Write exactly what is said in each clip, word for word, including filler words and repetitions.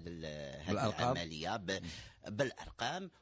هذه العملية بالأرقام.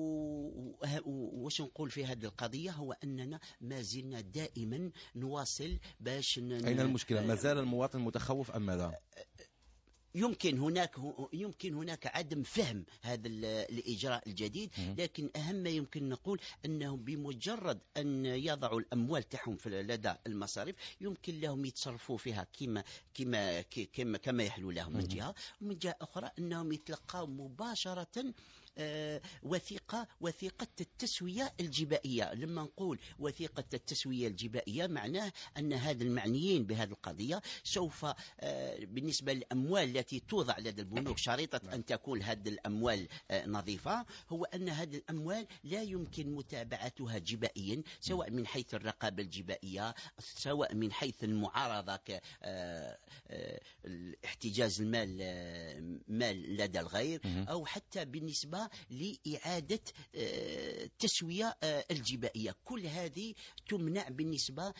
وش نقول في هذه القضية هو أننا ما زلنا دائما نواصل باش أين المشكلة؟ ما زال المواطن متخوف أم ماذا؟ يمكن هناك يمكن هناك عدم فهم هذا الإجراء الجديد، لكن أهم ما يمكن نقول أنهم بمجرد أن يضعوا الأموال تاعهم لدى المصارف يمكن لهم يتصرفوا فيها كما كما كما كما يحلو لهم من جهة، ومن جهة أخرى أنهم يتلقوا مباشرة وثيقة وثيقة التسوية الجبائية. لما نقول وثيقة التسوية الجبائية معناه أن هذا المعنيين بهذه القضية سوف بالنسبة للأموال التي توضع لدى البنوك شريطة أن تكون هذه الأموال نظيفة، هو أن هذه الأموال لا يمكن متابعتها جبائيا، سواء من حيث الرقابة الجبائية، سواء من حيث المعارضة كاحتجاز المال مال لدى الغير، أو حتى بالنسبة لإعادة التسوية الجبائية. كل هذه تمنع بالنسبة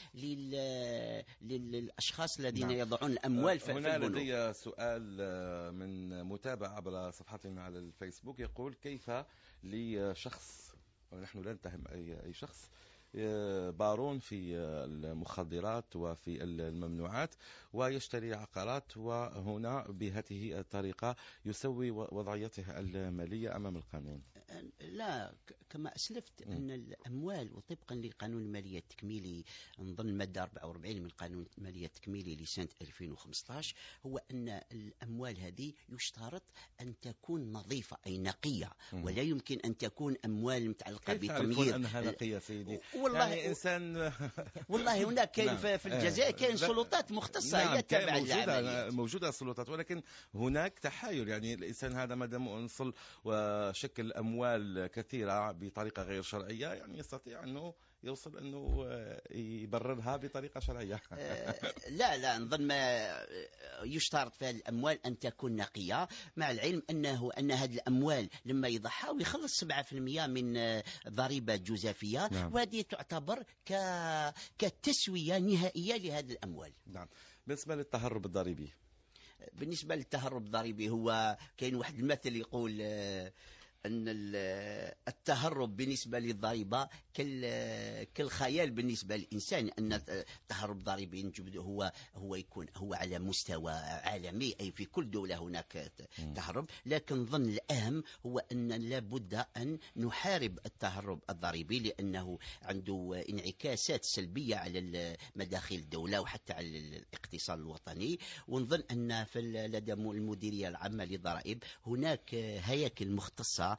للأشخاص الذين يضعون الأموال في هنا البنوك. لدي سؤال من متابع عبر صفحتنا على الفيسبوك يقول: كيف لشخص، ونحن لا نتهم أي أي شخص، بارون في المخدرات وفي الممنوعات ويشتري عقارات، وهنا بهذه الطريقة يسوي وضعيته المالية أمام القانون؟ لا، كما أسلفت م. أن الأموال وطبقا لقانون المالية التكميلي نظن المادة أربعة وأربعين من قانون المالية التكميلي لسنة ألفين وخمسة عشر، هو أن الأموال هذه يشترط أن تكون نظيفة أي نقية، م. ولا يمكن أن تكون أموال متعلقة بتمييز. كيف أنها نقية سيدي؟ والله يعني إنسان والله هناك كاين نعم. في الجزائر كاين سلطات مختصة نعم. هي تابعة موجودة موجودة السلطات، ولكن هناك تحايل. يعني الإنسان هذا ما دام أنصل وشكل أموال كثيرة بطريقة غير شرعية، يعني يستطيع أنه يوصل أنه يبررها بطريقة شرعية. لا لا نظن ما يشترط في الأموال أن تكون نقية، مع العلم أنه أن هذه الأموال لما يضحى ويخلص سبعة بالمئة من ضريبة جزافية، نعم. وهذه تعتبر ك... كتسوية نهائية لهذه الأموال. نعم. بالنسبة للتهرب الضريبي، بالنسبة للتهرب الضريبي هو كاين واحد المثل يقول أن التهرب بالنسبة للضريبة كالخيال بالنسبة للإنسان، أن التهرب الضريبي هو هو يكون هو على مستوى عالمي، أي في كل دولة هناك تهرب، لكن ظن الأهم هو أن لابد أن نحارب التهرب الضريبي، لأنه عنده انعكاسات سلبية على مداخل الدولة وحتى على الاقتصاد الوطني. ونظن أن في لدى المديرية العامة للضرائب هناك هياكل مختصة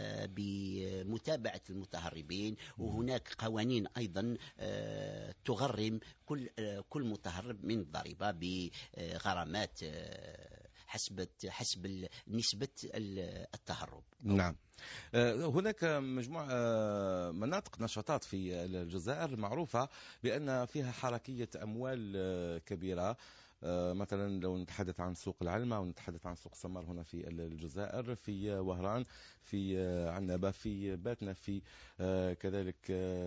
بمتابعة المتهربين، وهناك قوانين أيضا تغرم كل كل متهرب من الضريبة بغرامات حسب حسب نسبة التهرب. نعم. هناك مجموعة مناطق نشاطات في الجزائر معروفة بأن فيها حركية أموال كبيرة، مثلا لو نتحدث عن سوق العلمة أو نتحدث عن سوق سمر هنا في الجزائر، في وهران، في عنابة، في باتنا، في كذلك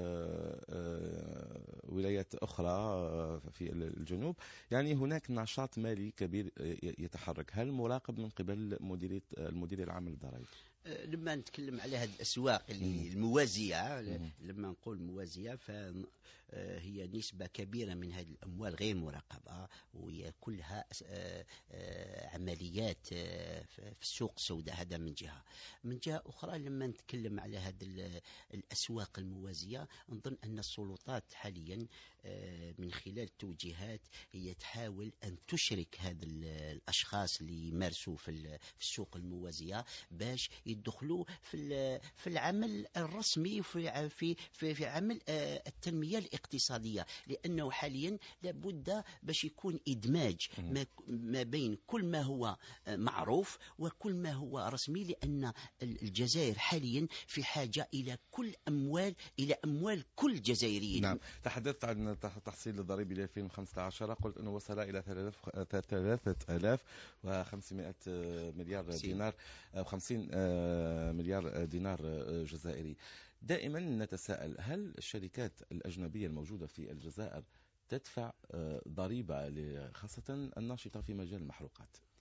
ولايات أخرى في الجنوب. يعني هناك نشاط مالي كبير يتحرك. هل مراقب من قبل مديرية المديرية العامة للضرائب؟ لما نتكلم على هذه الأسواق اللي الموازية، لما نقول موازية فهي نسبة كبيرة من هذه الأموال غير مراقبة، وهي كلها عمليات في السوق السوداء. هذا من جهة. من جهة أخرى لما نتكلم على هذه الأسواق الموازية، نظن أن السلطات حاليا من خلال التوجيهات هي تحاول أن تشرك هذا الأشخاص اللي يمارسوا في السوق الموازية باش يدخلوا في في العمل الرسمي في في في, في عمل التنمية الاقتصادية، لأنه حاليا لابد باش يكون إدماج ما, ما بين كل ما هو معروف وكل ما هو رسمي، لأن الجزائر حاليا في حاجة إلى كل أموال إلى أموال كل جزائري. نعم. تحدثت عن التحصيل الضريبي ل ألفين وخمسة عشر، قلت أنه وصل إلى ثلاثة آلاف وخمسمائة مليار دينار أو خمسين مليار دينار جزائري. دائما نتساءل: هل الشركات الأجنبية الموجودة في الجزائر تدفع ضريبة خاصة الناشطة في مجال المحروقات؟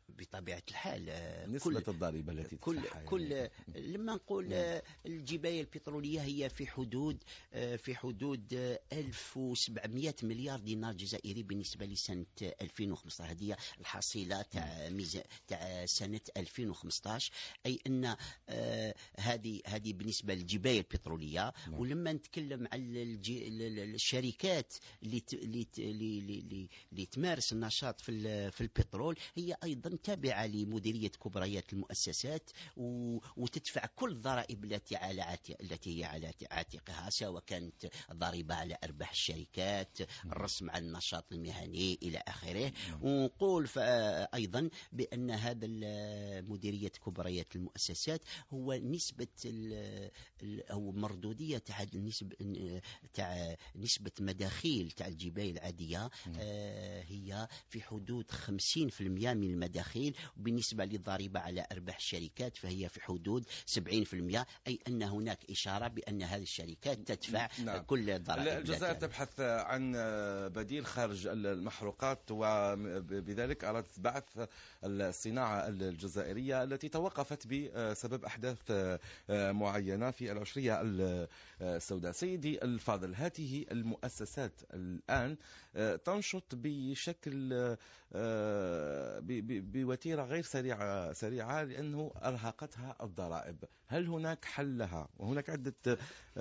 بطبيعة الحال نسبة الضريبة التي كل تدفعها كل يعني. لما نقول الجباية البترولية هي في حدود في حدود ألف وسبعمائة مليار دينار جزائري بالنسبة لسنة ألفين وخمسة عشر. هذه الحصيلة تاع ميزان تاع سنة ألفين وخمسة عشر. أي أن هذه هذه بالنسبة للجباية البترولية. ولما نتكلم على الشركات اللي اللي اللي تمارس النشاط في في البترول، هي أيضا تابعة لمديرية كبريات المؤسسات وتدفع كل الضرائب التي على التي هي على عاتقها، سواء كانت ضريبة على أرباح الشركات، الرسم على النشاط المهني إلى آخره. ونقول أيضا بأن هذا مديرية كبريات المؤسسات هو نسبة أو مردودية تاع النسبة تاع نسبة مداخيل تاع الجباية العادية هي في حدود خمسين بالمئة من المداخيل، وبالنسبة للضريبة على أرباح الشركات فهي في حدود سبعين بالمئة. أي أن هناك إشارة بأن هذه الشركات تدفع نعم. كل الضرائب. الجزائر تبحث عن بديل خارج المحروقات، وبذلك أرادت بعث الصناعة الجزائرية التي توقفت بسبب أحداث معينة في العشرية السوداء. سيدي الفاضل، هذه المؤسسات الآن تنشط بشكل بوتيرة غير سريعة سريعة لأنه أرهقتها الضرائب. هل هناك حل لها؟ وهناك عدة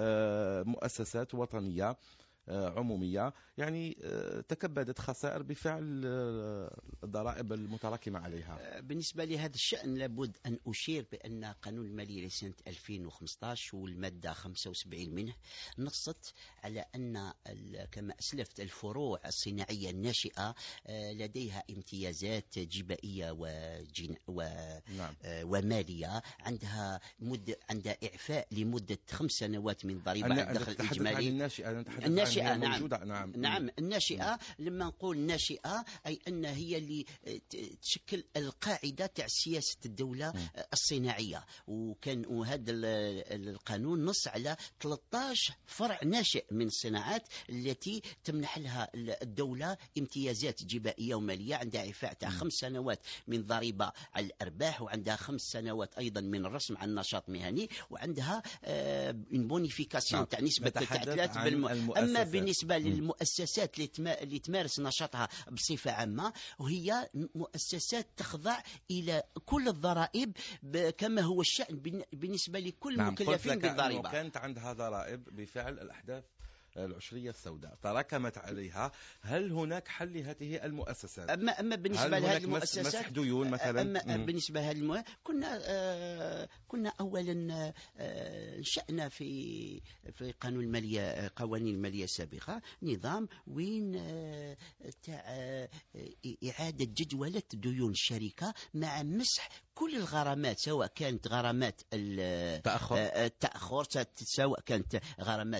مؤسسات وطنية عمومية يعني تكبدت خسائر بفعل الضرائب المتراكمة عليها. بالنسبة لهذا الشأن لابد أن أشير بأن قانون المالية لسنة ألفين وخمسة عشر والمادة خمسة وسبعين منه نصت على أن كما أسلفت الفروع الصناعية الناشئة لديها امتيازات جبائية وجن و نعم. ومالية. عندها مدة عندها إعفاء لمدة خمس سنوات من ضريبة الدخل الإجمالي. الناشئة الناشئة نعم. نعم نعم الناشئة. لما نقول ناشئة أي أن هي اللي تشكل القاعدة تاع سياسة الدولة م. الصناعية. وكان وهذا القانون نص على ثلاثة عشر فرع ناشئ من الصناعات التي تمنح لها الدولة امتيازات جبائية ومالية. عندها إعفاء تاع خمس سنوات من ضريبة على الأرباح، وعندها خمس سنوات أيضا من الرسم على النشاط مهني، وعندها بونيفيكاسيون تاع نسبة التعديلات بالم... أما بالنسبة للمؤسسات اللي تمارس نشاطها بصفة عامة، وهي مؤسسات تخضع إلى كل الضرائب كما هو الشأن بالنسبة لكل نعم. المكلفين بالضريبة. كانت عندها ضرائب بفعل الأحداث العشرية السوداء تراكمت عليها. هل هناك حل لهذه المؤسسات؟ أما أما بالنسبة لهذه المؤسسات مسح ديون مثلا. أما م. بالنسبة لهذه المؤ... كنا آه كنا أولا آه شأنا في في قانون المالية قوانين المالية السابقة نظام وين آه تاع آه إعادة جدولة ديون الشركة مع مسح كل الغرامات، سواء كانت غرامات التأخر التأخر سواء كانت غرامات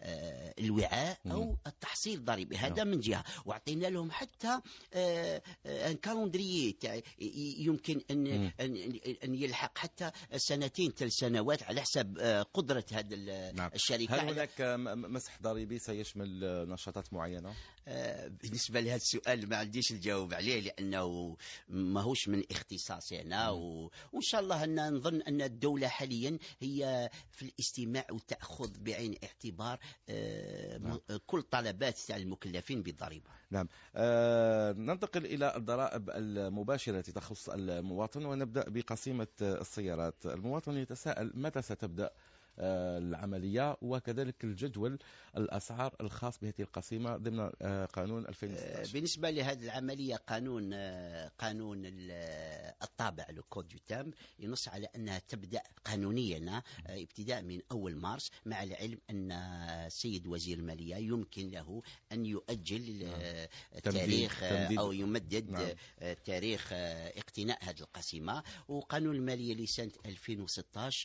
الوعاء أو التحصيل الضريبي. هذا من جهة. وعطينا لهم حتى ان كالندريي يمكن ان ان يلحق حتى سنتين ثلاث سنوات على حسب قدرة هذه نعم. الشركة. هل هناك مسح ضريبي سيشمل نشاطات معينة؟ بالنسبة لهذا السؤال ما عنديش الجواب عليه، لأنه ماهوش من اختصاصي أنا. وإن شاء الله أن نظن أن الدولة حاليا هي في الاستماع وتأخذ بعين اعتبار نعم. كل طلبات المكلفين بالضريبة. نعم. آه ننتقل إلى الضرائب المباشرة التي تخص المواطن، ونبدأ بقسيمة السيارات. المواطن يتساءل متى ستبدأ العملية، وكذلك الجدول الأسعار الخاص بهذه القسيمة ضمن قانون ألفين وستة عشر. بالنسبة لهذه العملية قانون قانون الطابع لو دو تامبر ينص على أنها تبدأ قانونيا ابتداء من أول مارس، مع العلم أن السيد وزير المالية يمكن له أن يؤجل التاريخ أو يمدد نعم. تاريخ اقتناء هذه القسيمة. وقانون المالية لسنة ألفين وستة عشر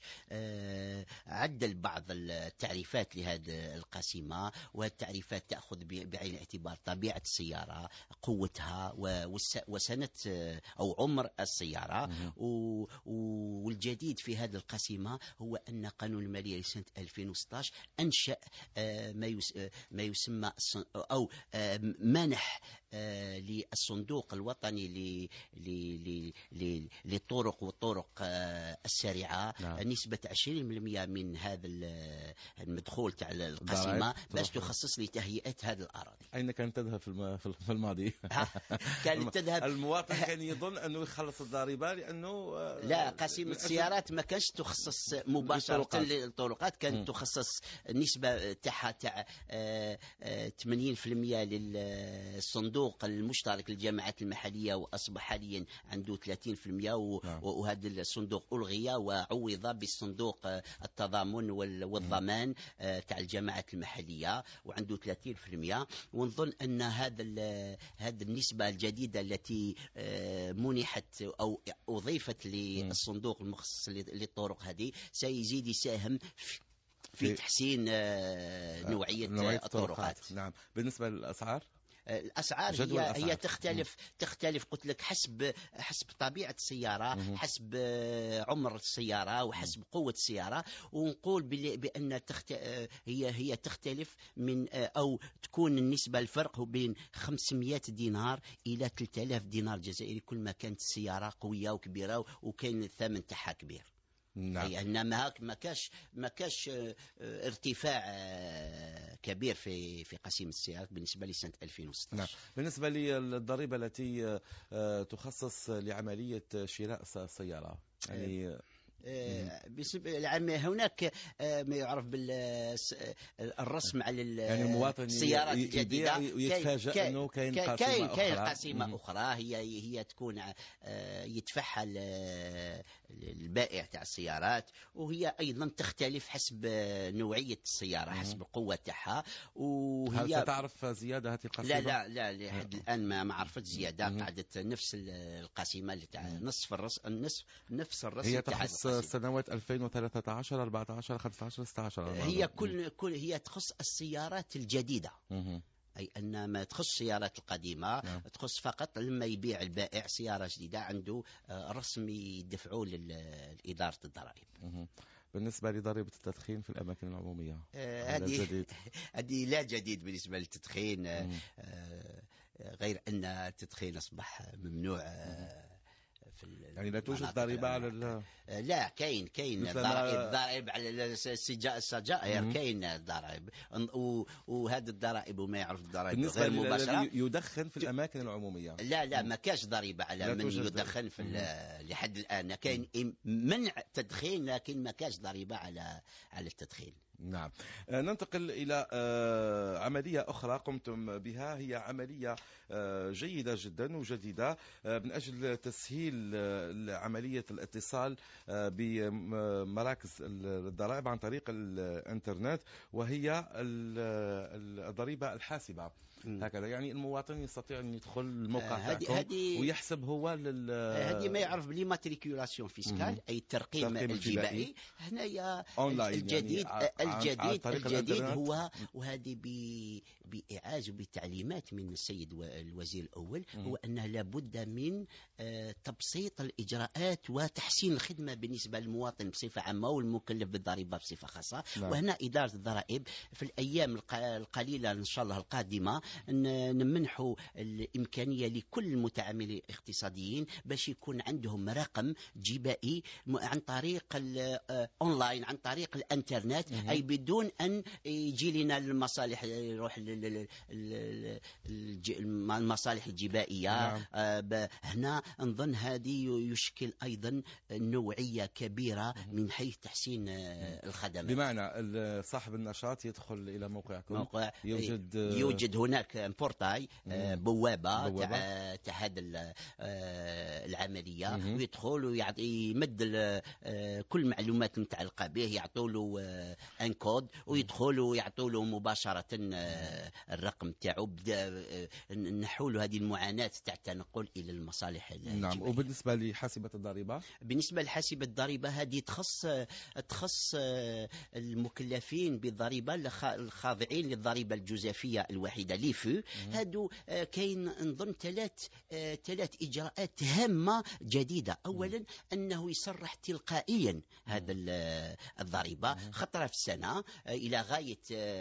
عدل بعض التعريفات لهذه القسيمة، والتعريفات تأخذ بعين الاعتبار طبيعة السيارة، قوتها وسنة أو عمر السيارة. والجديد في هذه القسيمة هو أن قانون المالية لسنة ألفين وستة عشر أنشأ ما ما يسمى أو منح آه للصندوق الوطني للطرق والطرق آه السريعة نعم. نسبة عشرين بالمئة من هذا المدخول تاع القسيمة باش تخصص لتهيئة هذه الأراضي. أين كانت تذهب في الماضي؟ كانت تذهب المواطن كان يظن أنه يخلص الضريبة لأنه لا، قسيمة السيارات ما كانش تخصص مباشرة للطرقات، كانت تخصص نسبة تاعها تاع ثمانين بالمئة للصندوق المشترك للجامعات المحلية، وأصبح حاليا عنده ثلاثين بالمئة، وهذا الصندوق ألغي وعوض بالصندوق التضامن والضمان تاع الجامعات المحلية وعنده ثلاثين بالمئة. ونظن أن هذا هذه النسبة الجديدة التي منحت أو أضيفت للصندوق المخصص للطرق هذه سيزيد يساهم في في تحسين نوعية, نوعية الطرقات. نعم. بالنسبة للأسعار، الأسعار هي, هي تختلف مم. تختلف قلت لك حسب حسب طبيعة السيارة مم. حسب عمر السيارة وحسب قوة السيارة. ونقول بأن تخت... هي هي تختلف من أو تكون النسبة الفرق بين خمسمائة دينار إلى ثلاثة آلاف دينار جزائري كل ما كانت السيارة قوية وكبيرة وكان الثمن تاعها كبير. نعم. أي أن ما ما كاش ما كاش ارتفاع كبير في في قسيم السيارات بالنسبة لسنة ألفين وستة عشر. نعم. بالنسبة للضريبة التي تخصص لعملية شراء السيارة، يعني هناك ما يعرف بالرسم على يعني المواطن السيارات الجديدة ويتفاجأ أنه كاين قسيمة كاين أخرى, كاين قسيمة أخرى هي هي تكون يدفعها البائع تاع السيارات، وهي أيضا تختلف حسب نوعية السيارة حسب القوة تاعها. وهي هل تعرف زيادة هذه القسيمة؟ لا لا لا لحد الآن ما ما عرفت زيادة. قعدت نفس القسيمة اللي تاع نصف الرس النصف نفس الرسم هي تخص سنوات ألفين وثلاثة عشر أربعة عشر خمسة عشر ستة عشر. هي كل كل هي تخص السيارات الجديدة مم. أي أن ما تخص السيارات القديمة نعم. تخص فقط لما يبيع البائع سيارة جديدة عنده رسم يدفعوه لإدارة الضرائب. مم. بالنسبة لضريبة التدخين في الأماكن العمومية، هذه هذه لا جديد بالنسبة للتدخين، آه غير أن التدخين أصبح ممنوع آه في يعني لا توجد ضريبة على ال... لا كاين كاين ضرائب ضرائب على السجائر، كاين ضرائب وهذه الضرائب وما يعرف الضرائب غير مباشرة. يدخن في الأماكن العمومية لا لا ما كاش ضريبة على من يدخن في لحد الآن. كاين منع تدخين لكن ما كاش ضريبة على على التدخين. نعم. ننتقل إلى عملية أخرى قمتم بها، هي عملية جيدة جدا وجديدة من أجل تسهيل عملية الاتصال بمراكز الضرائب عن طريق الإنترنت، وهي الضريبة الحاسبة. هكذا يعني المواطن يستطيع أن يدخل الموقع تاعكم ويحسب هو لل... هذه ما يعرف بليماتريكولاسيون فيسكال أي الترقيم الجبائي. هنا الجديد يعني الجديد الجديد هو وهذه بإعاز بتعليمات من السيد الوزير الأول هو أنه لابد من تبسيط الإجراءات وتحسين الخدمة بالنسبة للمواطن بصفة عامة والمكلف بالضريبة بصفة خاصة. نعم. وهنا إدارة الضرائب في الأيام القليلة إن شاء الله القادمة نمنحوا الإمكانية لكل المتعاملين الاقتصاديين باش يكون عندهم رقم جبائي عن طريق الأونلاين عن طريق الإنترنت، أي بدون أن يجي لنا المصالح يروح المصالح الجبائية. نعم. هنا نظن هذه يشكل أيضا نوعية كبيرة من حيث تحسين الخدمات. بمعنى صاحب النشاط يدخل إلى موقعكم، موقع يوجد يوجد هناك بورتاي بوابة تاع تاع هذا العملية، ويدخل ويعطي يمد كل معلومات متعلقة به، يعطوا له ان كود ويدخل ويعطوا له مباشرة الرقم تاعو. نحوا له هذه المعاناة تاع التنقل إلى المصالح الجبائية. نعم. وبالنسبة لحاسبة الضريبة، بالنسبة لحاسبة الضريبة هذه تخص تخص المكلفين بالضريبة الخاضعين للضريبة الجزافية الوحيدة. لي فو. هادو كاين نظن ثلاث ثلاث اجراءات هامه جديده. اولا انه يصرح تلقائيا هذا الضريبه خطره في السنه الى غايه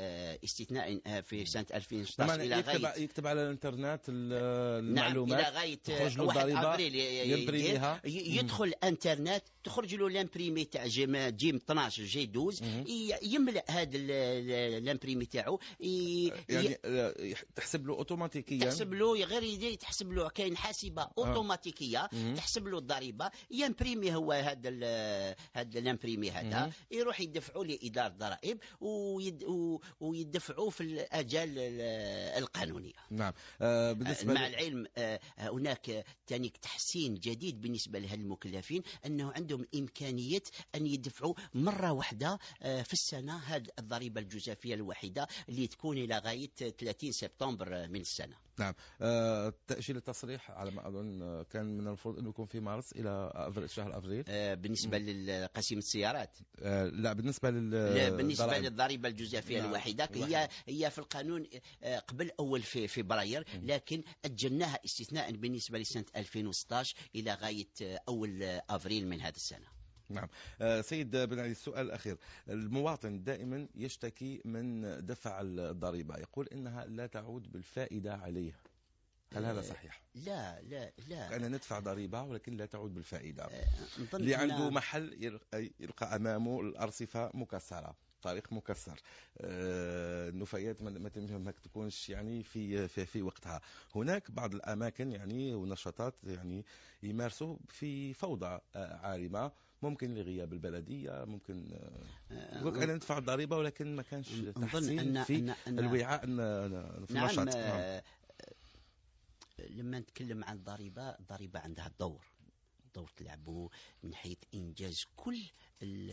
استثناء في سنه ألفين وستة عشر الى يكتب, غايه يكتب على الانترنت المعلومات. نعم الى غايه تخرج له واحد الضريبه افريل يمبريميها، يدخل الانترنت تخرج له لامبريمي تاع جيم جيم اثناش جي اثناش يملأ هذا الامبريمي تاعو يعني تحسب له اوتوماتيكيا، تحسب له غير يدي تحسب له كاين حاسبه اوتوماتيكيه تحسب له الضريبه يمبريمي هو هذا هذا الامبريمي هذا يروح يدفعوا لاداره الضرائب ويد ويدفعوا في الاجال القانونيه. نعم. آه بالنسبه مع العلم آه هناك ثاني تحسين جديد بالنسبه للمكلفين انه عندهم امكانيه ان يدفعوا مره واحده آه في السنه هذه الضريبه الجزافيه الواحده اللي تكون الى غايه ثلاثين سبتمبر من السنه. نعم. آه تأجيل التصريح على ما أظن كان من المفروض أنه يكون في مارس إلى أفريل شهر أفريل. آه بالنسبة لقسيم السيارات. آه لا بالنسبة لل بالنسبة للضريبة الجزافية نعم. الواحدة هي هي في القانون آه قبل أول في فبراير، لكن أجلناها استثناء بالنسبة لسنة ألفين وستة عشر إلى غاية أول أفريل من هذه السنة. نعم. آه سيد بن علي، السؤال الأخير. المواطن دائما يشتكي من دفع الضريبة، يقول إنها لا تعود بالفائدة عليه، هل هذا صحيح؟ لا لا لا أنا ندفع ضريبة ولكن لا تعود بالفائدة. آه اللي عنده محل يلقى أمامه الأرصفة مكسرة، طريق مكسر، آه النفايات ما تكونش يعني في في في وقتها. هناك بعض الأماكن يعني ونشاطات يعني يمارسوا في فوضى آه عارمة، ممكن لغياب البلدية، ممكن يقول أنا ندفع الضريبة ولكن ما كانش تحسين في أن أن الوعاء في نعم النشاط. نعم. لما نتكلم عن الضريبة، الضريبة عندها دور دور تلعبه من حيث إنجاز كل ال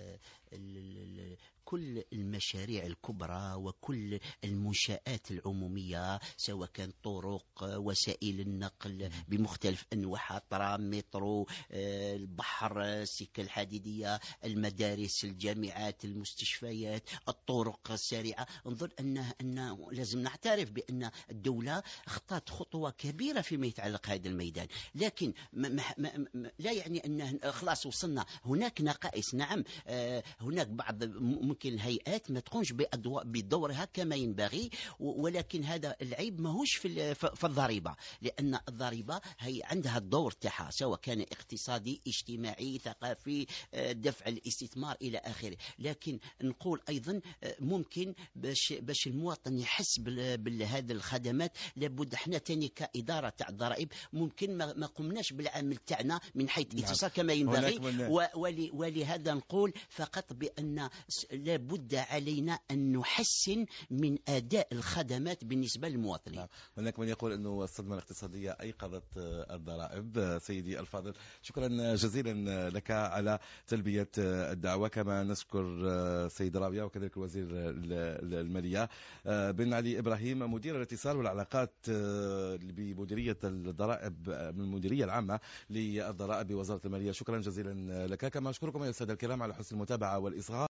ال كل المشاريع الكبرى وكل المنشآت العمومية، سواء كان طرق، وسائل النقل بمختلف أنواعها، ترام، مترو، البحر، السكة الحديدية، المدارس، الجامعات، المستشفيات، الطرق السريعة. انظر أن أن لازم نعترف بأن الدولة أخطأت خطوة كبيرة فيما يتعلق هذا الميدان، لكن ما ما ما لا يعني أن خلاص وصلنا. هناك نقائص، نعم هناك بعض ممكن الهيئات ما تقومش بدورها كما ينبغي، ولكن هذا العيب ماهوش في في الضريبة، لأن الضريبة هي عندها الدور تاعها سواء كان اقتصادي، اجتماعي، ثقافي، دفع الاستثمار إلى آخره. لكن نقول أيضا ممكن باش باش المواطن يحس بهذه الخدمات لابد احنا تاني كإدارة تاع الضرائب ممكن ما قمناش بالعمل تاعنا من حيث اتصال كما ينبغي، ولهذا نقول فقط بأن لابد علينا أن نحسن من أداء الخدمات بالنسبة للمواطنين. نعم. هناك من يقول أنه الصدمة الاقتصادية أيقظت الضرائب. سيدي الفاضل، شكرا جزيلا لك على تلبية الدعوة، كما نشكر سيد رابية وكذلك الوزير المالية بن علي إبراهيم مدير الاتصال والعلاقات بمديرية الضرائب من المديرية العامة للضرائب بوزارة المالية. شكرا جزيلا لك، كما أشكركم يا السادة الكرام على حسن المتابعة والإصغاء.